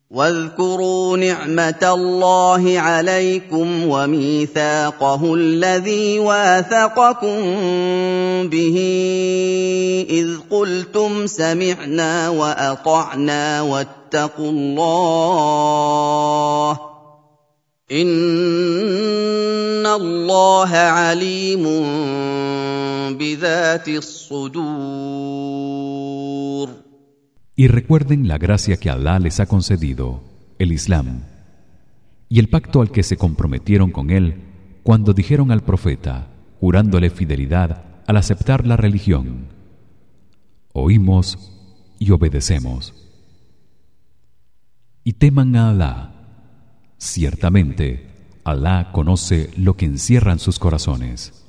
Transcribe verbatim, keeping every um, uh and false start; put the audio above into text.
واذكروا نعمة الله عليكم وميثاقه الذي واثقكم به إذ قلتم سمعنا وأطعنا واتقوا الله إن الله عليم بذات الصدور. Y recuerden la gracia que Alá les ha concedido, el Islam, y el pacto al que se comprometieron con él cuando dijeron al profeta, jurándole fidelidad al aceptar la religión: oímos y obedecemos. Y teman a Alá. Ciertamente, Alá conoce lo que encierran sus corazones.